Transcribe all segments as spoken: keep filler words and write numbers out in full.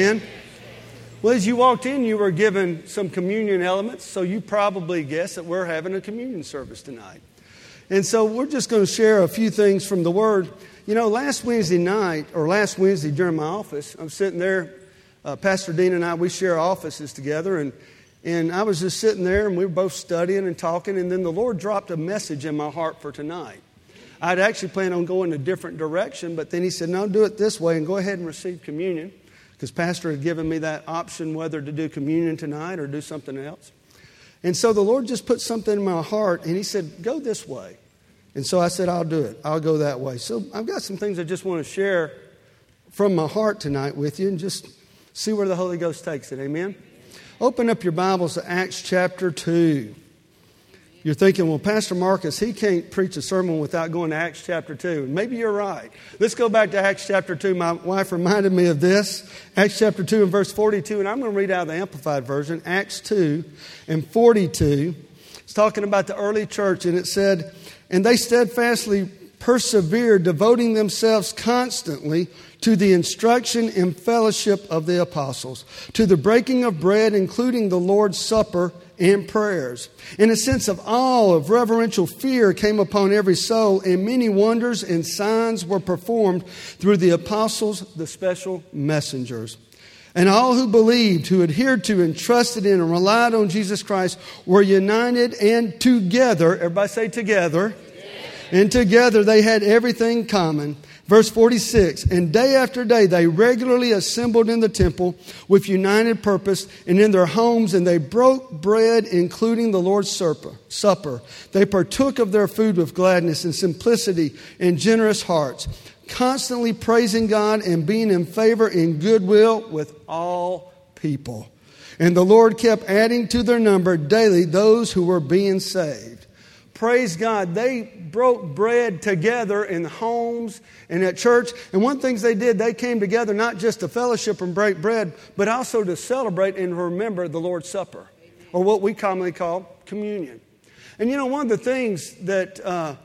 Amen? Well, as you walked in, you were given some communion elements, so you probably guessed that we're having a communion service tonight. And so we're just going to share a few things from the Word. You know, last Wednesday night, or last Wednesday during my office, I'm sitting there, uh, Pastor Dean and I, we share offices together, and, and I was just sitting there, and we were both studying and talking, and then the Lord dropped a message in my heart for tonight. I'd actually planned on going a different direction, but then He said, no, do it this way and go ahead and receive communion, because Pastor had given me that option whether to do communion tonight or do something else. And so the Lord just put something in my heart, and He said, go this way. And so I said, I'll do it. I'll go that way. So I've got some things I just want to share from my heart tonight with you and just see where the Holy Ghost takes it. Amen? Open up your Bibles to Acts chapter two. You're thinking, well, Pastor Marcus, he can't preach a sermon without going to Acts chapter two. And maybe you're right. Let's go back to Acts chapter two. My wife reminded me of this. Acts chapter two and verse forty-two. And I'm going to read out of the Amplified Version. Acts two and forty-two. It's talking about the early church. And it said, and they steadfastly persevered, devoting themselves constantly to the instruction and fellowship of the apostles, to the breaking of bread, including the Lord's Supper, and prayers. And a sense of awe, of reverential fear came upon every soul, and many wonders and signs were performed through the apostles, the special messengers. And all who believed, who adhered to and trusted in and relied on Jesus Christ were united and together, everybody say together, and together they had everything common. Verse forty-six, and day after day they regularly assembled in the temple with united purpose and in their homes, and they broke bread, including the Lord's Supper. They partook of their food with gladness and simplicity and generous hearts, constantly praising God and being in favor and goodwill with all people. And the Lord kept adding to their number daily those who were being saved. Praise God. They broke bread together in homes and at church. And one of the things they did, they came together not just to fellowship and break bread, but also to celebrate and remember the Lord's Supper, or what we commonly call communion. And you know, one of the things that uh,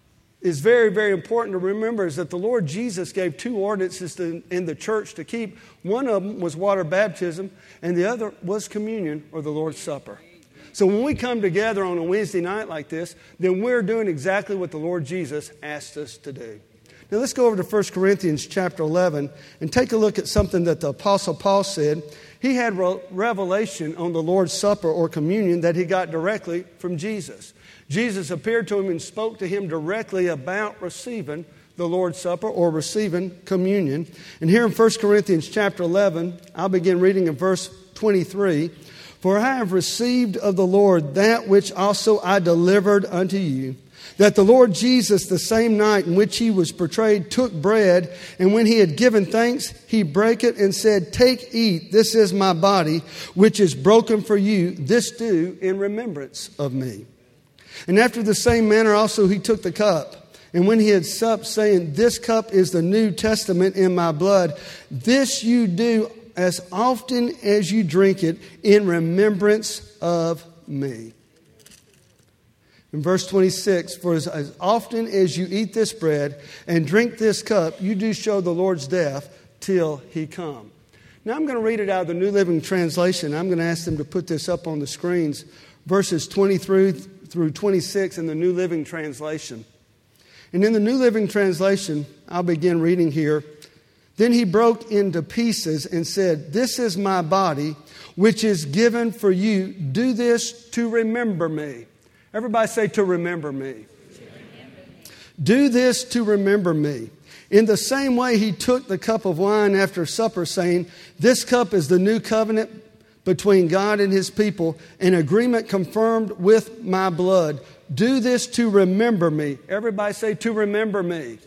is very, very important to remember is that the Lord Jesus gave two ordinances to, in the church to keep. One of them was water baptism, and the other was communion, or the Lord's Supper. So when we come together on a Wednesday night like this, then we're doing exactly what the Lord Jesus asked us to do. Now let's go over to First Corinthians chapter eleven and take a look at something that the Apostle Paul said. He had re- revelation on the Lord's Supper or communion that he got directly from Jesus. Jesus appeared to him and spoke to him directly about receiving the Lord's Supper or receiving communion. And here in First Corinthians chapter eleven, I'll begin reading in verse twenty-three. For I have received of the Lord that which also I delivered unto you, that the Lord Jesus, the same night in which he was betrayed, took bread, and when he had given thanks, he brake it and said, take, eat, this is my body, which is broken for you. This do in remembrance of me. And after the same manner also he took the cup. And when he had supped, saying, this cup is the New Testament in my blood. This you do as often as you drink it in remembrance of me. In verse twenty-six, for as, as often as you eat this bread and drink this cup, you do show the Lord's death till he come. Now I'm going to read it out of the New Living Translation. I'm going to ask them to put this up on the screens. Verses twenty-three through twenty-six in the New Living Translation. And in the New Living Translation, I'll begin reading here. Then he broke into pieces and said, this is my body, which is given for you. Do this to remember me. Everybody say, to remember me. To remember me. Do this to remember me. In the same way, he took the cup of wine after supper, saying, this cup is the new covenant between God and his people, an agreement confirmed with my blood. Do this to remember me. Everybody say, to remember me.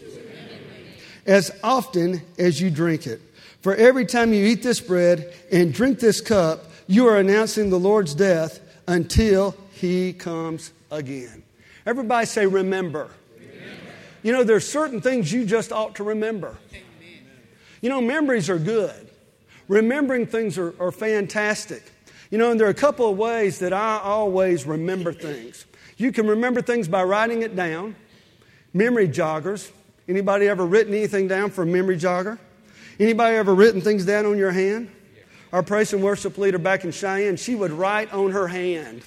As often as you drink it. For every time you eat this bread and drink this cup, you are announcing the Lord's death until he comes again. Everybody say, remember. Remember. You know, there's certain things you just ought to remember. Amen. You know, memories are good. Remembering things are, are fantastic. You know, and there are a couple of ways that I always remember things. You can remember things by writing it down. Memory joggers. Anybody ever written anything down for a memory jogger? Anybody ever written things down on your hand? our praise and worship leader back in Cheyenne, she would write on her hand.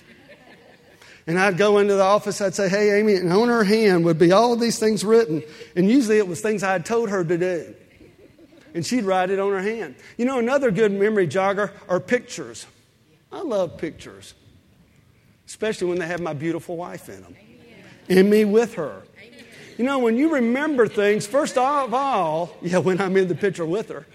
And I'd go into the office, I'd say, hey, Amy, and on her hand would be all these things written. And usually it was things I had told her to do. And she'd write it on her hand. You know, another good memory jogger are pictures. I love pictures, especially when they have my beautiful wife in them and me with her. You know, when you remember things, first of all, yeah, when I'm in the picture with her,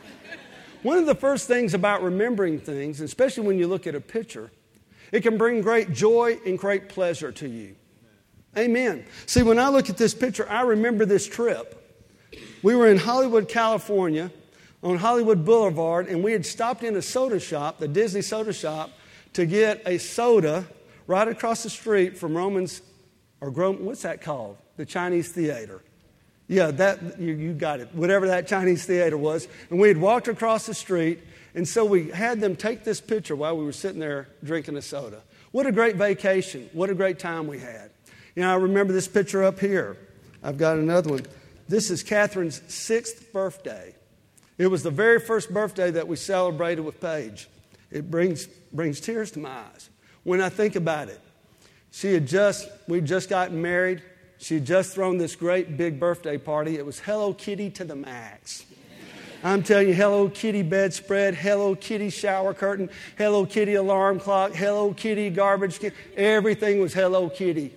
one of the first things about remembering things, especially when you look at a picture, it can bring great joy and great pleasure to you. Amen. See, when I look at this picture, I remember this trip. We were in Hollywood, California, on Hollywood Boulevard, and we had stopped in a soda shop, the Disney soda shop, to get a soda right across the street from Romans, or what's that called? The Chinese Theater. Yeah, that you, you got it. Whatever that Chinese theater was. And we had walked across the street, and so we had them take this picture while we were sitting there drinking a soda. What a great vacation. What a great time we had. You know, I remember this picture up here. I've got another one. This is Catherine's sixth birthday. It was the very first birthday that we celebrated with Paige. It brings brings tears to my eyes when I think about it. She had just, we'd just gotten married. She had just thrown this great big birthday party. It was Hello Kitty to the max. I'm telling you, Hello Kitty bedspread, Hello Kitty shower curtain, Hello Kitty alarm clock, Hello Kitty garbage can. Everything was Hello Kitty.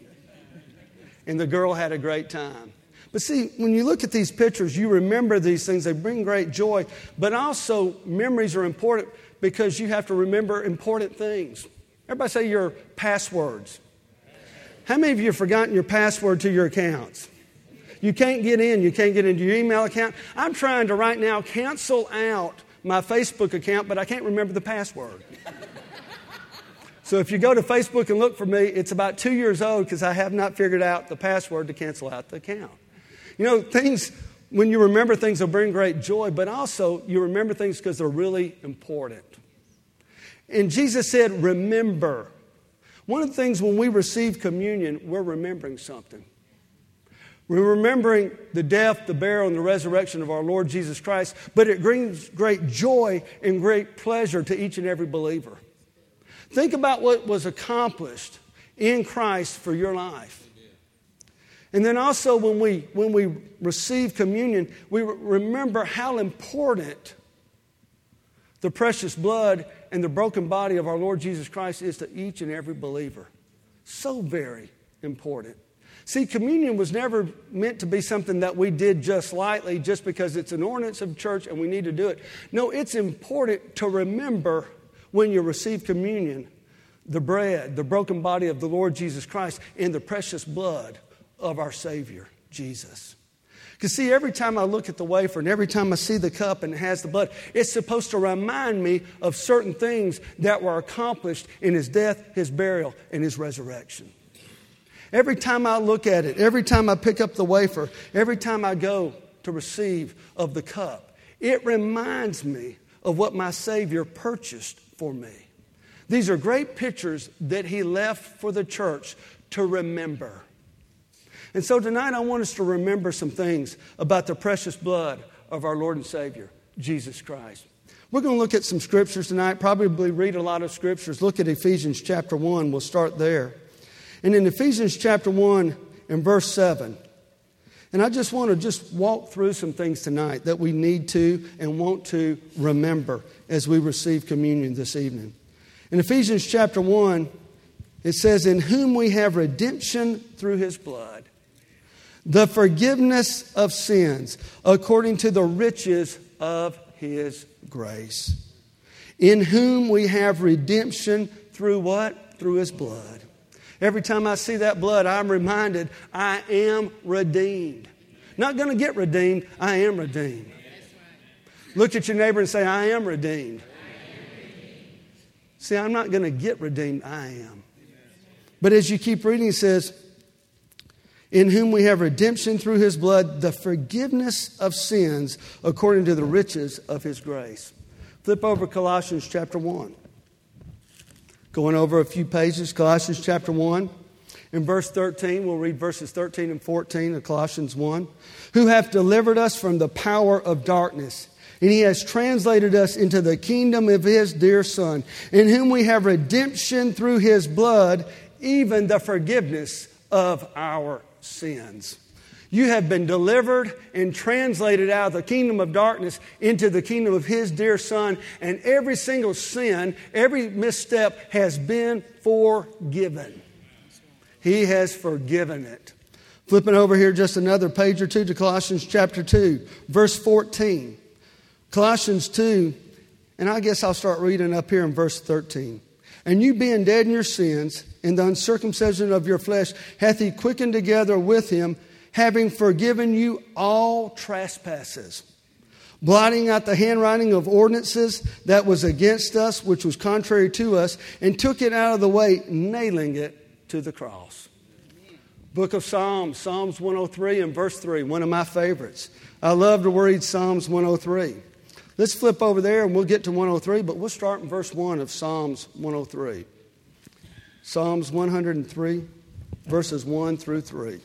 And the girl had a great time. But see, when you look at these pictures, you remember these things. They bring great joy. But also, memories are important because you have to remember important things. Everybody say your passwords. How many of you have forgotten your password to your accounts? You can't get in. You can't get into your email account. I'm trying to right now cancel out my Facebook account, but I can't remember the password. So if you go to Facebook and look for me, it's about two years old because I have not figured out the password to cancel out the account. You know, things, when you remember things, will bring great joy, but also you remember things because they're really important. And Jesus said, remember. One of the things when we receive communion, we're remembering something. We're remembering the death, the burial, and the resurrection of our Lord Jesus Christ, but it brings great joy and great pleasure to each and every believer. Think about what was accomplished in Christ for your life. And then also when we, when we receive communion, we remember how important the precious blood and the broken body of our Lord Jesus Christ is to each and every believer. So very important. See, communion was never meant to be something that we did just lightly just because it's an ordinance of church and we need to do it. No, it's important to remember when you receive communion, the bread, the broken body of the Lord Jesus Christ, and the precious blood of our Savior, Jesus. Because see, every time I look at the wafer and every time I see the cup and it has the blood, it's supposed to remind me of certain things that were accomplished in His death, His burial, and His resurrection. Every time I look at it, every time I pick up the wafer, every time I go to receive of the cup, it reminds me of what my Savior purchased for me. These are great pictures that He left for the church to remember. And so tonight I want us to remember some things about the precious blood of our Lord and Savior, Jesus Christ. We're going to look at some scriptures tonight, probably read a lot of scriptures. Look at Ephesians chapter one. We'll start there. And in Ephesians chapter one and verse seven, and I just want to just walk through some things tonight that we need to and want to remember as we receive communion this evening. In Ephesians chapter one, it says, in whom we have redemption through His blood, the forgiveness of sins according to the riches of His grace. In whom we have redemption through what? Through His blood. Every time I see that blood, I'm reminded I am redeemed. Not going to get redeemed, I am redeemed. Look at your neighbor and say, I am redeemed. See, I'm not going to get redeemed, I am. But as you keep reading, it says, in whom we have redemption through His blood, the forgiveness of sins according to the riches of His grace. Flip over Colossians chapter one. Going over a few pages, Colossians chapter one. In verse thirteen, we'll read verses thirteen and fourteen of Colossians one. Who hath delivered us from the power of darkness And He has translated us into the kingdom of His dear Son, in whom we have redemption through His blood, even the forgiveness of our sins. You have been delivered and translated out of the kingdom of darkness into the kingdom of His dear Son. And every single sin, every misstep has been forgiven. He has forgiven it. Flipping over here just another page or two to Colossians chapter two, verse fourteen. Colossians two, and I guess I'll start reading up here in verse thirteen. And you being dead in your sins, in the uncircumcision of your flesh, hath He quickened together with Him, having forgiven you all trespasses, blotting out the handwriting of ordinances that was against us, which was contrary to us, and took it out of the way, nailing it to the cross. Book of Psalms, Psalms one oh three and verse three, one of my favorites. I love to read Psalms one oh three. Let's flip over there and we'll get to one oh three, but we'll start in verse one of Psalms one oh three. Psalms one oh three, verses one through three.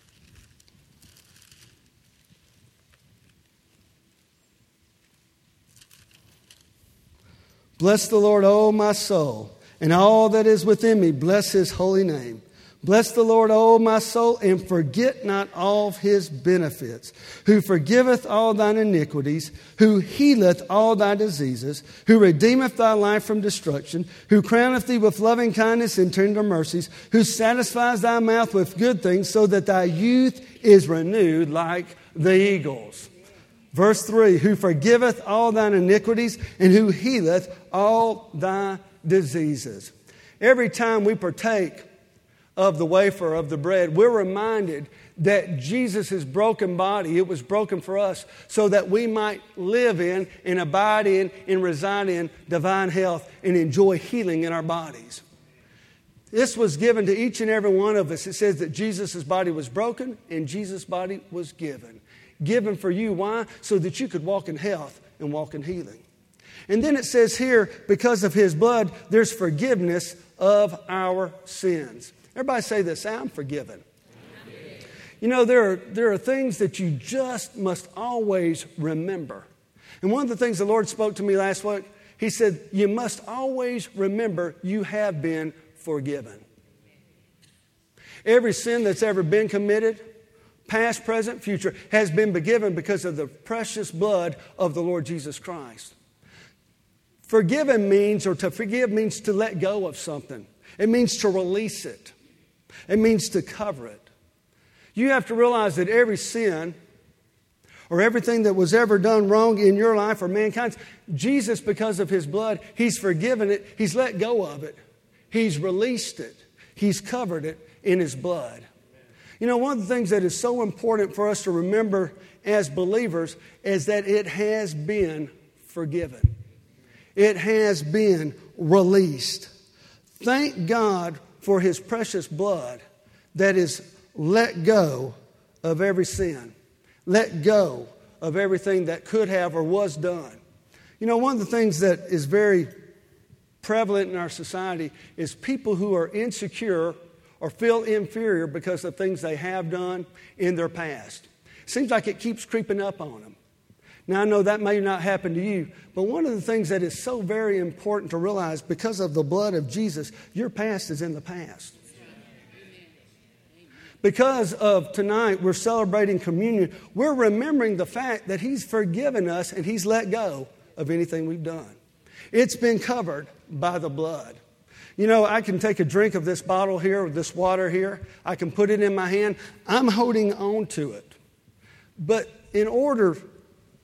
Bless the Lord, O my soul, and all that is within me, bless His holy name. Bless the Lord, O my soul, and forget not all of His benefits, who forgiveth all thine iniquities, who healeth all thy diseases, who redeemeth thy life from destruction, who crowneth thee with loving kindness and tender mercies, who satisfies thy mouth with good things, so that thy youth is renewed like the eagles. Verse three, who forgiveth all thine iniquities, and who healeth all thy diseases. Every time we partake of the wafer, of the bread, we're reminded that Jesus' broken body, it was broken for us so that we might live in and abide in and reside in divine health and enjoy healing in our bodies. This was given to each and every one of us. It says that Jesus' body was broken and Jesus' body was given. Given for you. Why? So that you could walk in health and walk in healing. And then it says here, because of His blood, there's forgiveness of our sins. Everybody say this, I'm forgiven. I'm forgiven. You know, there are, there are things that you just must always remember. And one of the things the Lord spoke to me last week, He said, you must always remember you have been forgiven. Every sin that's ever been committed, past, present, future, has been forgiven because of the precious blood of the Lord Jesus Christ. Forgiven means, or to forgive means to let go of something. It means to release it. It means to cover it. You have to realize that every sin or everything that was ever done wrong in your life or mankind's, Jesus, because of His blood, He's forgiven it. He's let go of it. He's released it. He's covered it in His blood. You know, one of the things that is so important for us to remember as believers is that it has been forgiven. It has been released. Thank God for His precious blood that is let go of every sin. Let go of everything that could have or was done. You know, one of the things that is very prevalent in our society is people who are insecure or feel inferior because of things they have done in their past. It seems like it keeps creeping up on them. Now, I know that may not happen to you, but one of the things that is so very important to realize, because of the blood of Jesus, your past is in the past. Because of tonight, we're celebrating communion. We're remembering the fact that He's forgiven us and He's let go of anything we've done. It's been covered by the blood. You know, I can take a drink of this bottle here, or this water here. I can put it in my hand. I'm holding on to it. But in order to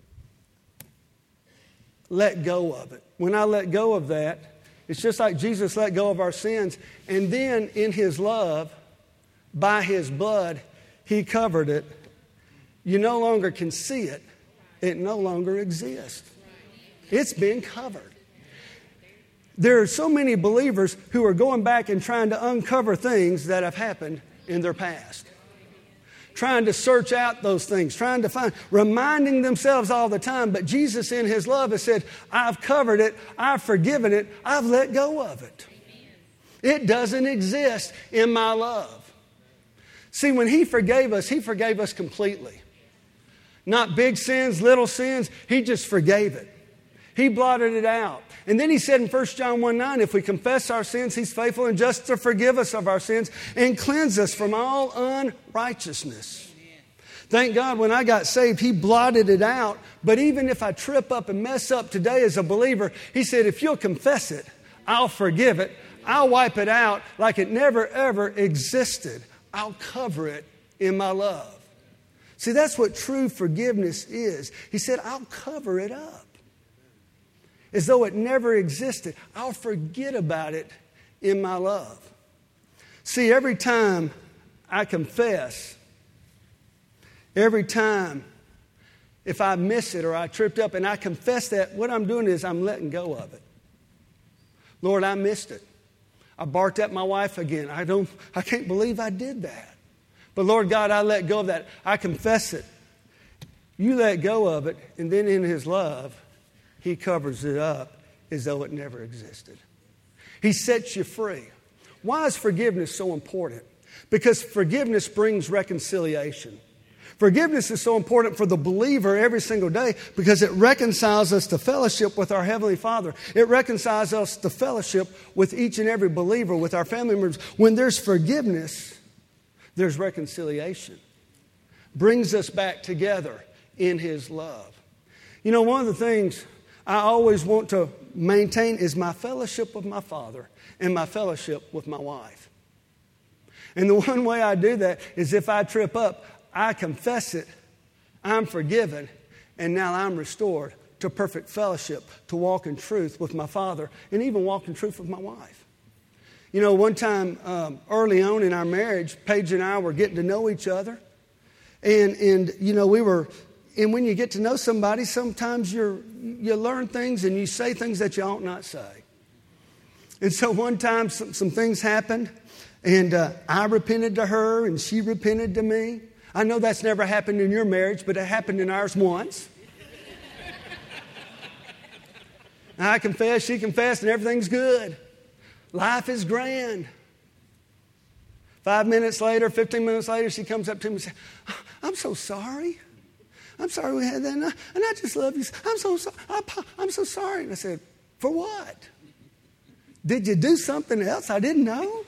let go of it, when I let go of that, it's just like Jesus let go of our sins. And then in His love, by His blood, He covered it. You no longer can see it. It no longer exists. It's been covered. There are so many believers who are going back and trying to uncover things that have happened in their past. Trying to search out those things, trying to find, reminding themselves all the time. But Jesus in His love has said, I've covered it, I've forgiven it, I've let go of it. It doesn't exist in my love. See, when He forgave us, He forgave us completely. Not big sins, little sins. He just forgave it. He blotted it out. And then he said in First John one nine, if we confess our sins, he's faithful and just to forgive us of our sins and cleanse us from all unrighteousness. Thank God when I got saved, he blotted it out. But even if I trip up and mess up today as a believer, he said, if you'll confess it, I'll forgive it. I'll wipe it out like it never, ever existed. I'll cover it in my love. See, that's what true forgiveness is. He said, I'll cover it up. As though it never existed. I'll forget about it in my love. See, every time I confess, every time if I miss it or I tripped up and I confess that, what I'm doing is I'm letting go of it. Lord, I missed it. I barked at my wife again. I don't, I can't believe I did that. But Lord God, I let go of that. I confess it. You let go of it, and then in His love, He covers it up as though it never existed. He sets you free. Why is forgiveness so important? Because forgiveness brings reconciliation. Forgiveness is so important for the believer every single day because it reconciles us to fellowship with our Heavenly Father. It reconciles us to fellowship with each and every believer, with our family members. When there's forgiveness, there's reconciliation. Brings us back together in His love. You know, one of the things I always want to maintain is my fellowship with my Father and my fellowship with my wife. And the one way I do that is if I trip up, I confess it, I'm forgiven, and now I'm restored to perfect fellowship, to walk in truth with my Father, and even walk in truth with my wife. You know, one time um, early on in our marriage, Paige and I were getting to know each other. And, and you know, we were, and when you get to know somebody, sometimes you're, you learn things and you say things that you ought not say. And so one time some, some things happened, and uh, I repented to her and she repented to me. I know that's never happened in your marriage, but it happened in ours once. I confessed, she confessed, and everything's good. Life is grand. Five minutes later, fifteen minutes later, she comes up to me and says, I'm so sorry. I'm sorry we had that, and I, and I just love you. I'm so sorry. I'm so sorry. And I said, for what? Did you do something else I didn't know?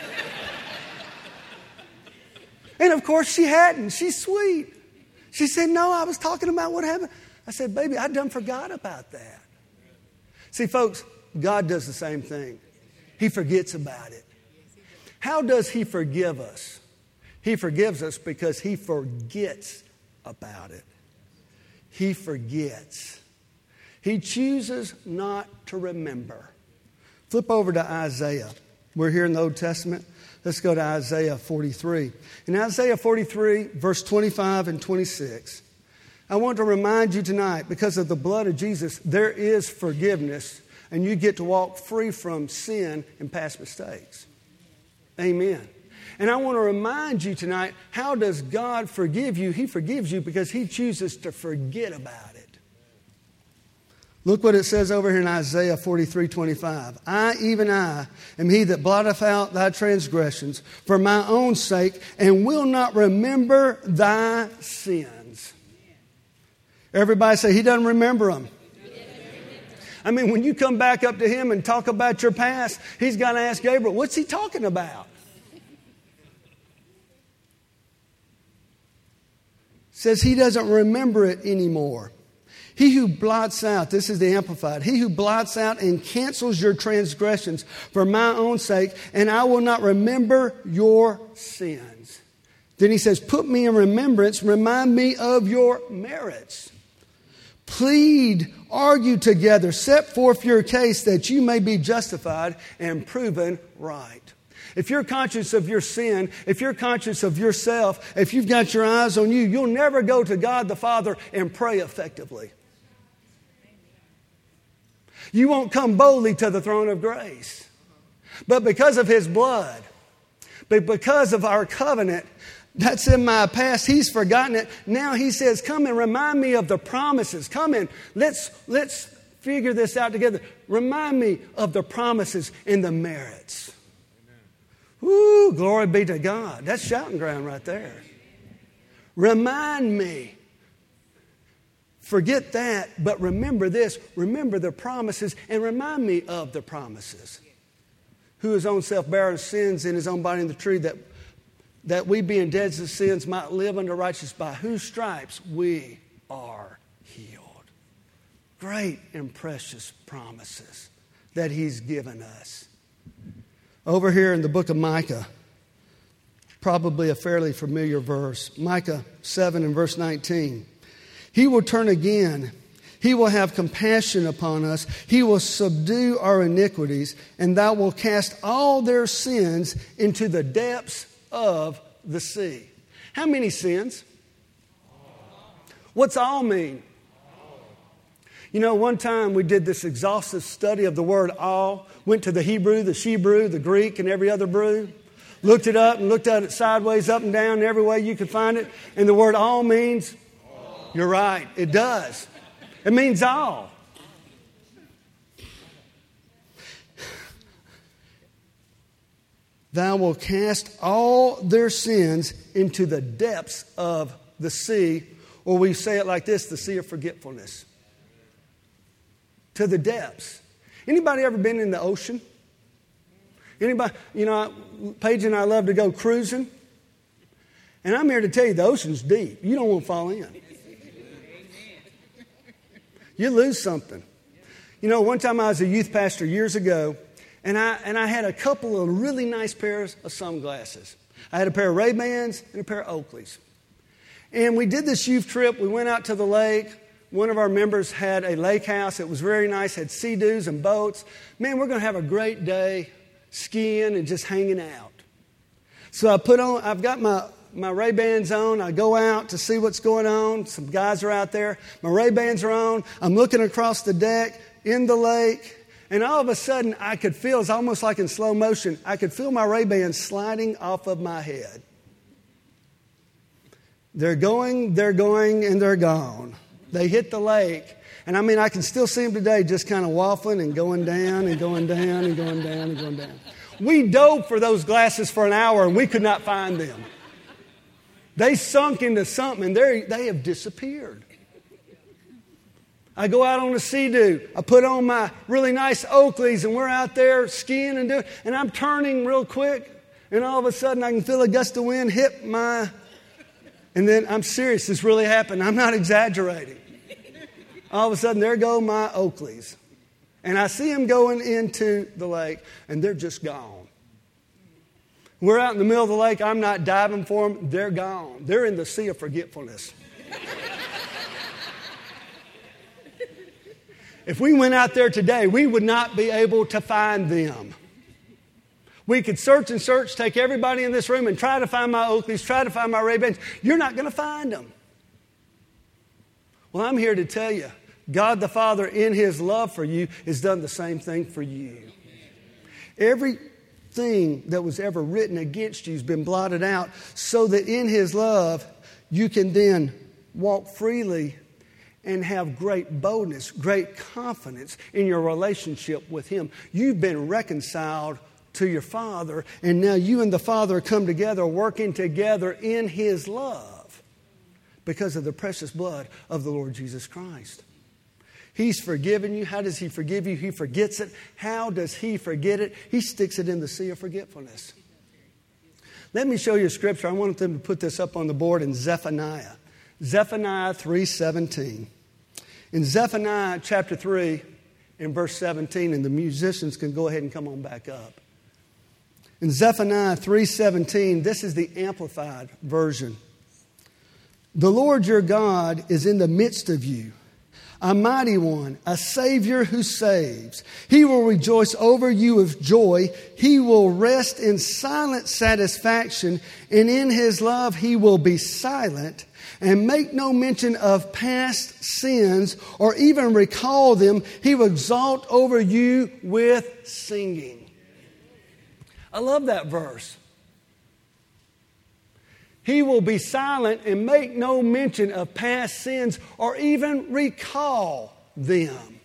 And of course she hadn't. She's sweet. She said, no, I was talking about what happened. I said, baby, I done forgot about that. See, folks, God does the same thing. He forgets about it. How does He forgive us? He forgives us because He forgets about it. He forgets. He chooses not to remember. Flip over to Isaiah. We're here in the Old Testament. Let's go to Isaiah forty-three. In Isaiah forty-three, verse twenty-five and twenty-six, I want to remind you tonight, because of the blood of Jesus, there is forgiveness, and you get to walk free from sin and past mistakes. Amen. And I want to remind you tonight, how does God forgive you? He forgives you because He chooses to forget about it. Look what it says over here in Isaiah forty-three twenty-five. I, even I, am He that blotteth out thy transgressions for my own sake, and will not remember thy sins. Everybody say, He doesn't remember them. I mean, when you come back up to Him and talk about your past, He's got to ask Gabriel, what's He talking about? Says He doesn't remember it anymore. He who blots out, this is the Amplified, He who blots out and cancels your transgressions for my own sake, and I will not remember your sins. Then He says, put me in remembrance, remind me of your merits. Plead, argue together, set forth your case that you may be justified and proven right. If you're conscious of your sin, if you're conscious of yourself, if you've got your eyes on you, you'll never go to God the Father and pray effectively. You won't come boldly to the throne of grace. But because of His blood, but because of our covenant, that's in my past. He's forgotten it. Now He says, come and remind me of the promises. Come and let's, let's figure this out together. Remind me of the promises and the merits. Woo, glory be to God. That's shouting ground right there. Remind me. Forget that, but remember this. Remember the promises and remind me of the promises. Who his own self bare our sins in his own body in the tree, that, that we being dead to sins might live unto righteousness, by whose stripes we are healed. Great and precious promises that he's given us. Over here in the book of Micah, probably a fairly familiar verse. Micah seven and verse nineteen. He will turn again. He will have compassion upon us. He will subdue our iniquities, and thou wilt cast all their sins into the depths of the sea. How many sins? What's all mean? You know, one time we did this exhaustive study of the word all, went to the Hebrew, the Shebrew, the Greek, and every other brew, looked it up and looked at it sideways, up and down, every way you could find it. And the word all means, all. You're right, it does. It means all. Thou wilt cast all their sins into the depths of the sea, or we say it like this, the sea of forgetfulness. To the depths. Anybody ever been in the ocean? Anybody, you know, Paige and I love to go cruising. And I'm here to tell you the ocean's deep. You don't want to fall in. You lose something. You know, one time I was a youth pastor years ago, and I and I had a couple of really nice pairs of sunglasses. I had a pair of Ray-Bans and a pair of Oakleys. And we did this youth trip. We went out to the lake. One of our members had a lake house. It was very nice, had sea-doos and boats. Man, we're going to have a great day skiing and just hanging out. So I put on, I've got my, my Ray-Bans on. I go out to see what's going on. Some guys are out there. My Ray-Bans are on. I'm looking across the deck in the lake. And all of a sudden, I could feel, it's almost like in slow motion, I could feel my Ray-Bans sliding off of my head. They're going, they're going, and they're gone. They hit the lake. And I mean, I can still see them today just kind of waffling and going down and going down and going down and going down. We dove for those glasses for an hour and we could not find them. They sunk into something and they have disappeared. I go out on a sea-doo. I put on my really nice Oakleys and we're out there skiing and doing, and I'm turning real quick and all of a sudden I can feel a gust of wind hit my, and then I'm serious, this really happened. I'm not exaggerating. All of a sudden, there go my Oakleys. And I see them going into the lake, and they're just gone. We're out in the middle of the lake. I'm not diving for them. They're gone. They're in the sea of forgetfulness. If we went out there today, we would not be able to find them. We could search and search, take everybody in this room and try to find my Oakleys, try to find my Ray-Bans. You're not going to find them. Well, I'm here to tell you, God the Father, in His love for you, has done the same thing for you. Everything that was ever written against you has been blotted out so that in His love, you can then walk freely and have great boldness, great confidence in your relationship with Him. You've been reconciled to your Father, and now you and the Father come together, working together in His love. Because of the precious blood of the Lord Jesus Christ. He's forgiven you. How does He forgive you? He forgets it. How does He forget it? He sticks it in the sea of forgetfulness. Let me show you a scripture. I want them to put this up on the board in Zephaniah. Zephaniah three seventeen. In Zephaniah chapter three, in verse seventeen, and the musicians can go ahead and come on back up. In Zephaniah three seventeen, this is the Amplified version. The Lord your God is in the midst of you, a mighty one, a Savior who saves. He will rejoice over you with joy. He will rest in silent satisfaction, and in His love He will be silent and make no mention of past sins or even recall them. He will exalt over you with singing. I love that verse. He will be silent and make no mention of past sins or even recall them.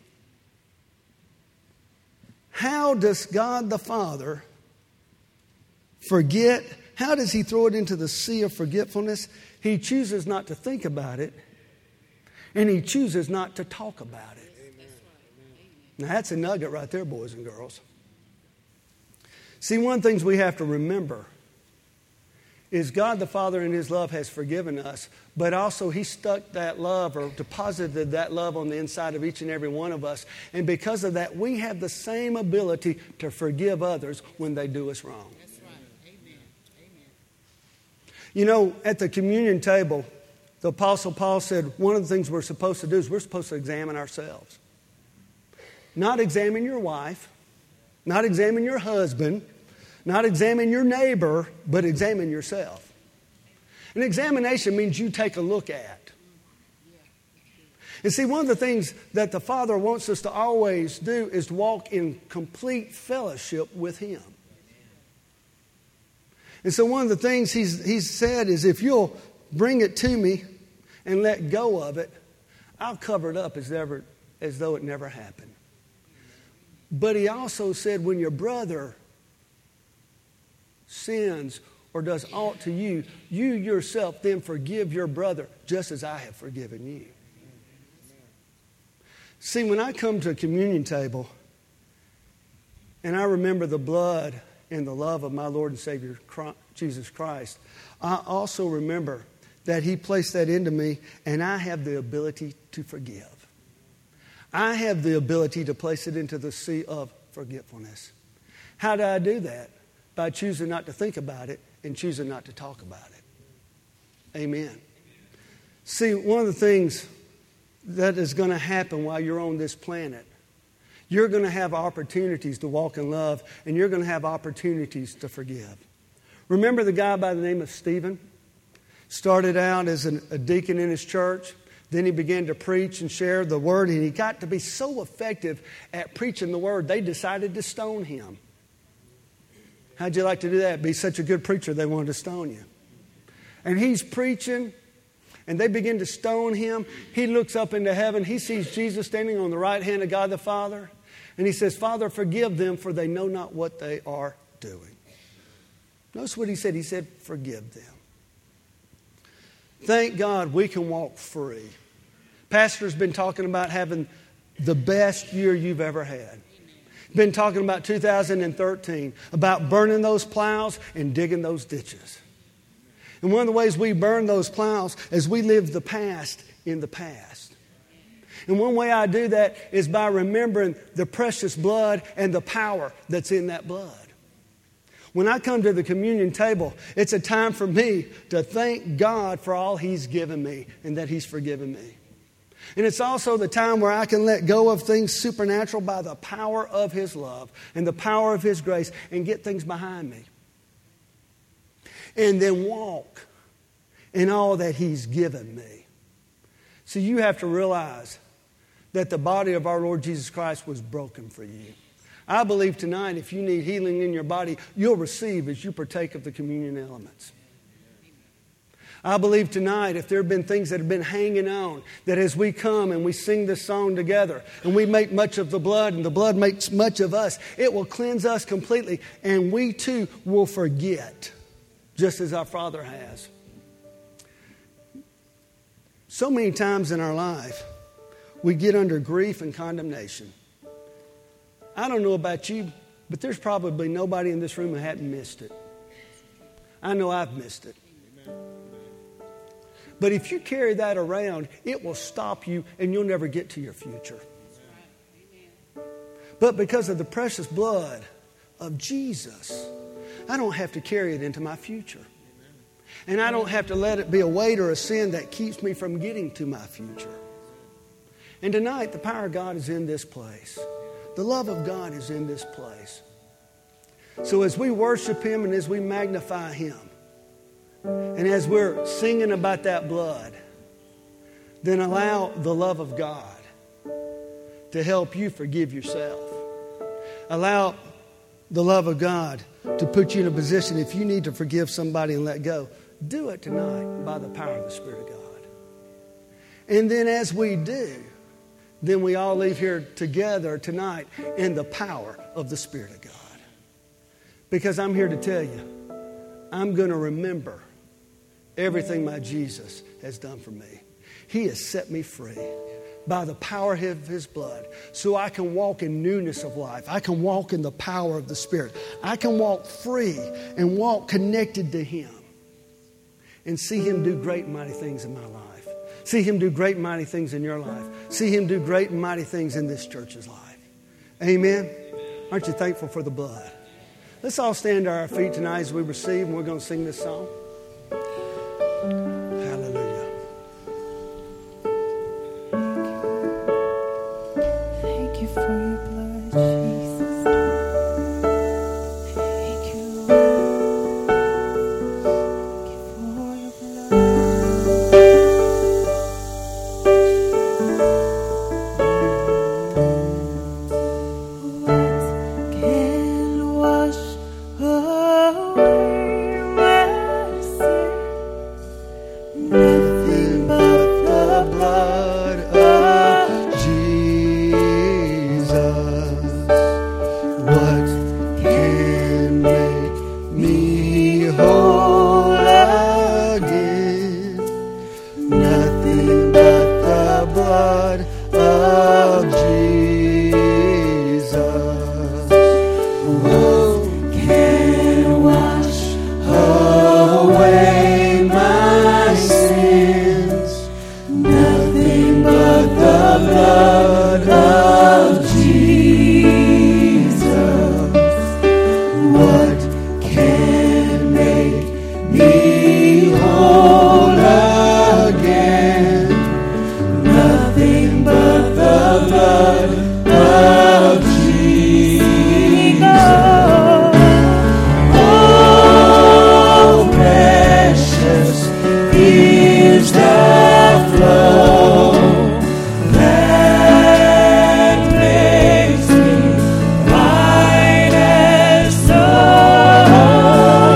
How does God the Father forget? How does He throw it into the sea of forgetfulness? He chooses not to think about it. And he chooses not to talk about it. Now that's a nugget right there, boys and girls. See, one of the things we have to remember is God the Father in His love has forgiven us, but also He stuck that love or deposited that love on the inside of each and every one of us. And because of that, we have the same ability to forgive others when they do us wrong. That's right. Amen. Amen. You know, at the communion table, the Apostle Paul said one of the things we're supposed to do is we're supposed to examine ourselves. Not examine your wife, not examine your husband, not examine your neighbor, but examine yourself. An examination means you take a look at. And see, one of the things that the Father wants us to always do is to walk in complete fellowship with Him. And so one of the things He's, he's said is, if you'll bring it to me and let go of it, I'll cover it up as, ever, as though it never happened. But He also said, when your brother sins or does aught to you, you yourself then forgive your brother just as I have forgiven you. See, when I come to a communion table and I remember the blood and the love of my Lord and Savior Jesus Christ, I also remember that He placed that into me, and I have the ability to forgive. I have the ability to place it into the sea of forgetfulness. How do I do that? By choosing not to think about it and choosing not to talk about it. Amen. See, one of the things that is going to happen while you're on this planet, you're going to have opportunities to walk in love, and you're going to have opportunities to forgive. Remember the guy by the name of Stephen? Started out as an, a deacon in his church. Then he began to preach and share the word, and he got to be so effective at preaching the word, they decided to stone him. How'd you like to do that? Be such a good preacher, they wanted to stone you. And he's preaching, and they begin to stone him. He looks up into heaven. He sees Jesus standing on the right hand of God the Father. And he says, Father, forgive them, for they know not what they are doing. Notice what he said. He said, forgive them. Thank God we can walk free. Pastor's been talking about having the best year you've ever had. Been talking about two thousand thirteen, about burning those plows and digging those ditches. And one of the ways we burn those plows is we live the past in the past. And one way I do that is by remembering the precious blood and the power that's in that blood. When I come to the communion table, it's a time for me to thank God for all He's given me and that He's forgiven me. And it's also the time where I can let go of things supernatural by the power of His love and the power of His grace and get things behind me. And then walk in all that He's given me. So you have to realize that the body of our Lord Jesus Christ was broken for you. I believe tonight if you need healing in your body, you'll receive as you partake of the communion elements. I believe tonight if there have been things that have been hanging on, that as we come and we sing this song together and we make much of the blood and the blood makes much of us, it will cleanse us completely and we too will forget, just as our Father has. So many times in our life, we get under grief and condemnation. I don't know about you, but there's probably nobody in this room who hadn't missed it. I know I've missed it. But if you carry that around, it will stop you and you'll never get to your future. But because of the precious blood of Jesus, I don't have to carry it into my future. And I don't have to let it be a weight or a sin that keeps me from getting to my future. And tonight, the power of God is in this place. The love of God is in this place. So as we worship Him and as we magnify Him, and as we're singing about that blood, then allow the love of God to help you forgive yourself. Allow the love of God to put you in a position, if you need to forgive somebody and let go, do it tonight by the power of the Spirit of God. And then as we do, then we all leave here together tonight in the power of the Spirit of God. Because I'm here to tell you, I'm going to remember everything my Jesus has done for me. He has set me free by the power of His blood, so I can walk in newness of life. I can walk in the power of the Spirit. I can walk free and walk connected to Him and see Him do great and mighty things in my life. See Him do great and mighty things in your life. See Him do great and mighty things in this church's life. Amen? Aren't you thankful for the blood? Let's all stand to our feet tonight as we receive, and we're going to sing this song. Hallelujah. Thank you for your blood, Jesus. Thank you, Lord. Thank you for your blood. What can wash away my sin? Nothing but the blood of Jesus. What can make me whole again? Nothing but the blood of Jesus. Who can wash away my sins? Nothing but the blood of Jesus. What can make me whole again? Nothing but the blood of Jesus. Oh, precious is the flow that makes me white as snow.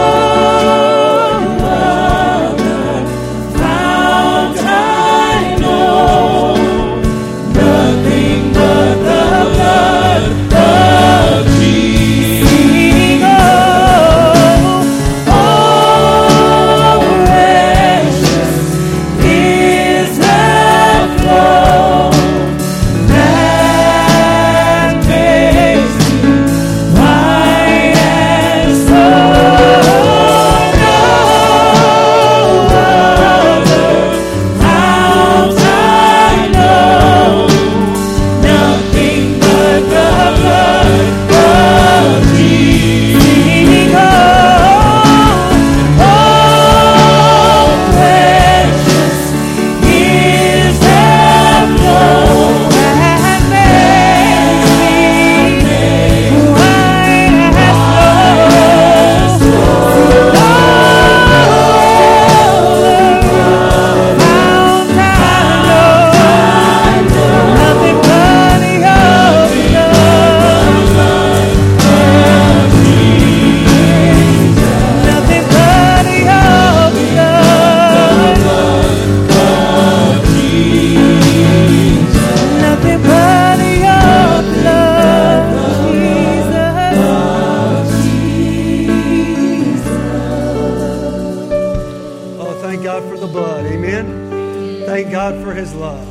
No other fount I know. Nothing but the blood of Jesus. Oh, precious is the flow that makes me white as snow. No other fount I know. Nothing but the blood of Jesus. Oh, precious is the flow that makes me white as snow. No other fount I know. Nothing but your blood. Nothing but your blood. Nothing but your blood, Jesus. Oh, thank God for the blood. Amen. Thank God for His love.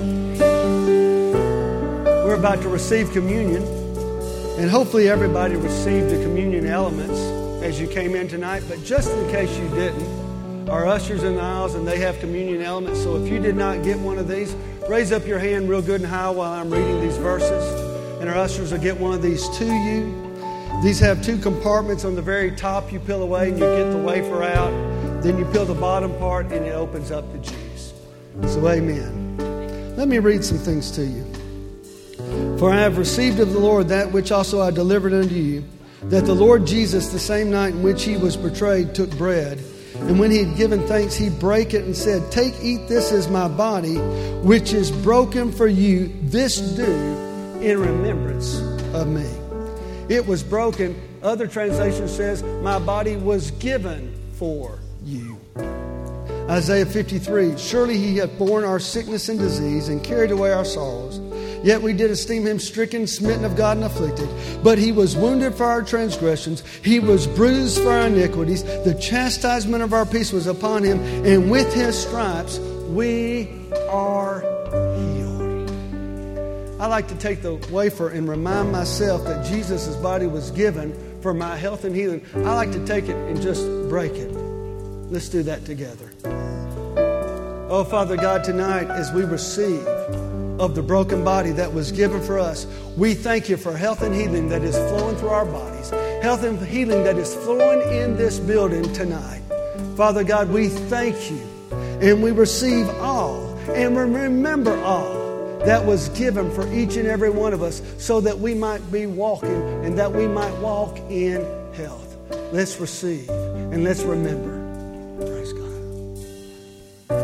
We're about to receive communion, and hopefully everybody received the communion elements as you came in tonight. But just in case you didn't, our ushers in the aisles, and they have communion elements. So if you did not get one of these, raise up your hand real good and high while I'm reading these verses, and our ushers will get one of these to you. These have two compartments. On the very top, you peel away and you get the wafer out. Then you peel the bottom part and it opens up the juice. So amen. Let me read some things to you. For I have received of the Lord that which also I delivered unto you, that the Lord Jesus, the same night in which He was betrayed, took bread. And when He had given thanks, He brake it and said, Take, eat, this is my body, which is broken for you. This do in remembrance of me. It was broken. Other translation says, my body was given for you. Isaiah fifty-three, surely He hath borne our sickness and disease and carried away our sorrows. Yet we did esteem Him stricken, smitten of God, and afflicted. But He was wounded for our transgressions. He was bruised for our iniquities. The chastisement of our peace was upon Him, and with His stripes We are healed. I like to take the wafer and remind myself that Jesus' body was given for my health and healing. I like to take it and just break it. Let's do that together. Oh, Father God, tonight as we receive of the broken body that was given for us, we thank you for health and healing that is flowing through our bodies. Health and healing that is flowing in this building tonight. Father God, we thank you and we receive all and we remember all that was given for each and every one of us so that we might be walking and that we might walk in health. Let's receive and let's remember. Praise God.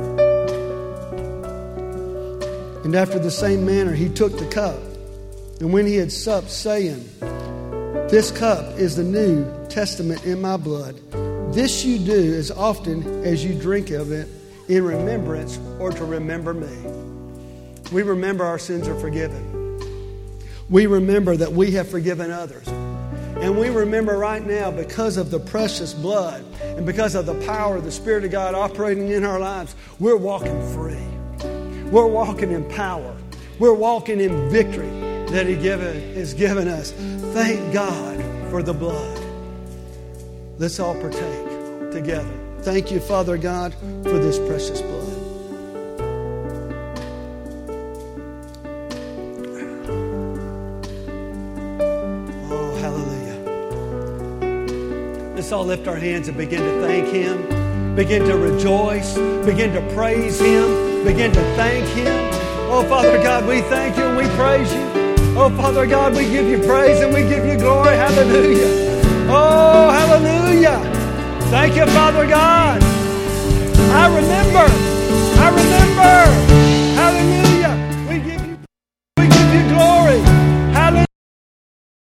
And after the same manner, he took the cup. And when he had supped, saying, "This cup is the New Testament in my blood. This you do as often as you drink of it in remembrance or to remember me." We remember our sins are forgiven. We remember that we have forgiven others. And we remember right now, because of the precious blood and because of the power of the Spirit of God operating in our lives, we're walking free. We're walking in power. We're walking in victory that He given, has given us. Thank God for the blood. Let's all partake together. Thank you, Father God, for this precious blood. Oh, hallelujah. Let's all lift our hands and begin to thank Him. Begin to rejoice. Begin to praise Him. Begin to thank Him. Oh, Father God, we thank You and we praise You. Oh, Father God, we give You praise and we give You glory. Hallelujah. Oh, hallelujah. Thank You, Father God. I remember. I remember.